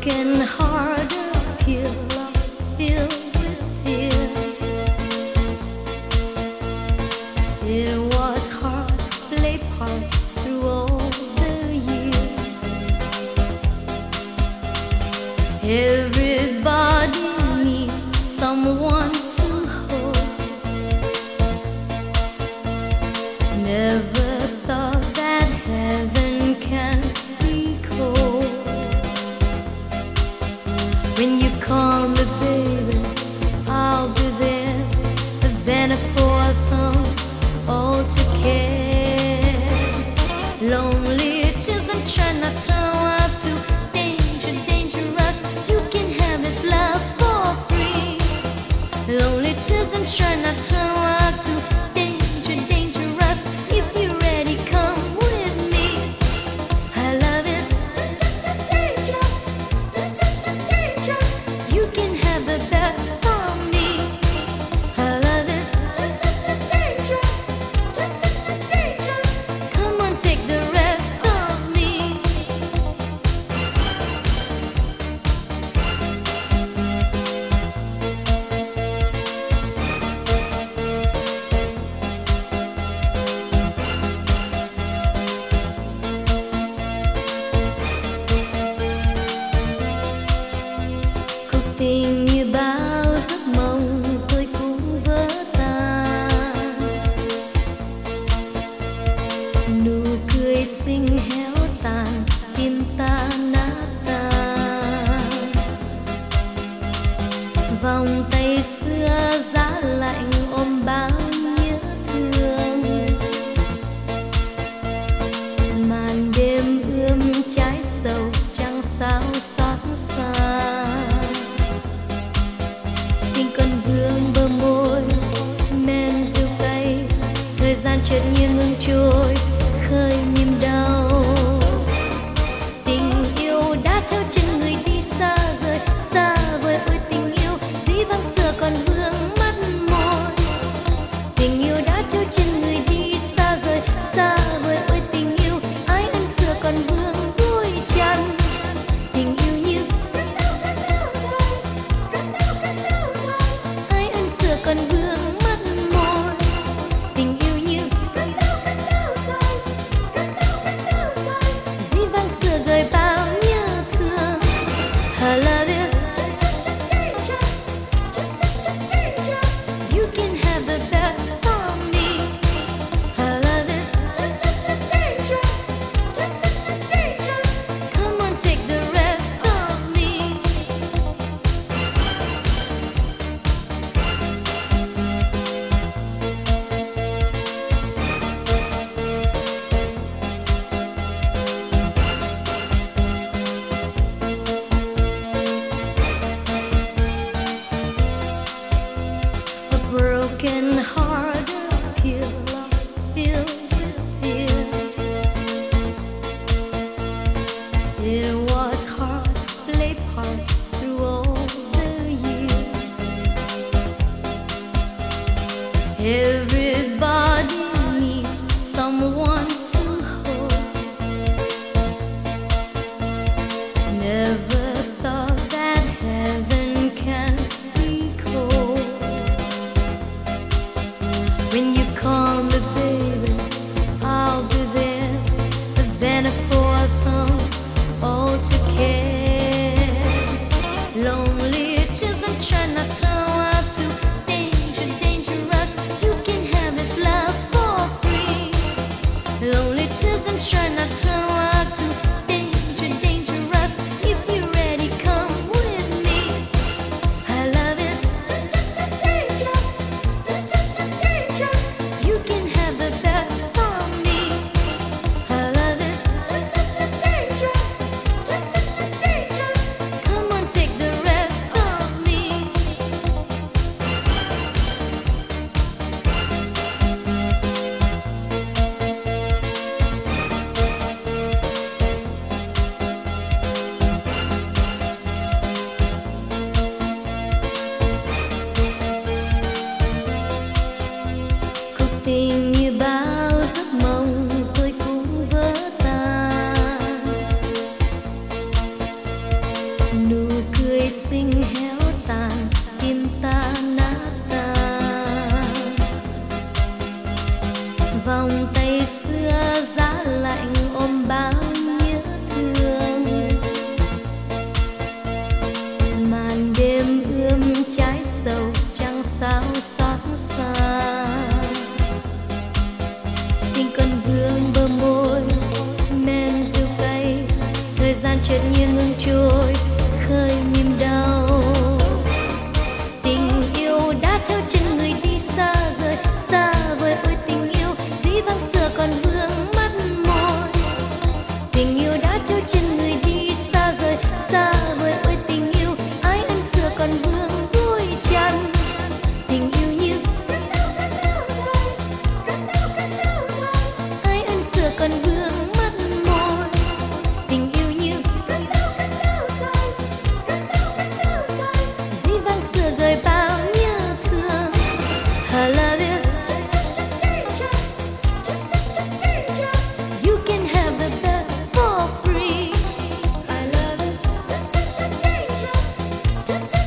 broken heart, a pillow filled with tears. It was hard, play part through all the years. Everybody needs someone to hold. Never thought that heaven can be cold. When you call me baby, I'll be there. Then a thumb all to care. Lonely tears I'm trying not to out to dangerous. You can have his love for free. Lonely tears I'm trying not to out to dangerous. If you're ready, come with me. Her love is danger. You can have the best from me. Her love is danger. Come on, take the rest of me. Cuộc tình như bao giấc mộng rồi cũng vỡ tan. Nụ cười xinh héo tàn, tim ta nát tan. Vòng tay xưa giá lạnh ôm bao nhớ thương. Màn đêm ươm trái sầu chẳng sao xót xa. Tình còn vương bờ môi men rượu cay. Thời gian chợt như ngừng trôi khơi niềm đau. Tình yêu đã theo chân người đi xa rời xa vời. Ôi tình yêu dĩ vãng xưa còn vương mắt môi. Tình yêu đã theo chân người đi xa rời xa vời. Ôi tình yêu ái ân xưa còn vương đôi chân. Tình yêu như ái ân xưa còn vương mắt môi. Tình yêu như dĩ vãng xưa gợi bao nhớ thương. Her love is you can have the best from me. Her love is come on, take the rest of me. A broken heart, a pillow filled with tears. It was hard, play part through all the years. Everybody needs someone to hold. Never thought that heaven can be cold. When you call me baby, I'll be there. Then a thumb all to care. Lonely tears I'm trying not to out to dangerous. You can have his love for free. Lonely tears I'm trying not to out to dangerous. If you're gian chợt như ngừng trôi, khơi niềm đau. Tình yêu đã theo chân người đi xa rời, xa vời ôi tình yêu dĩ vãng xưa còn vương mắt môi. Tình yêu đã theo chân người đi xa rời, xa vời ôi tình yêu ái ân xưa còn vương vui chăn. Tình yêu như ái ân xưa còn vương mắt môi. Tình yêu như dĩ vãng xưa gợi bao nhớ thương. I love you. You can have the best for free. I love you.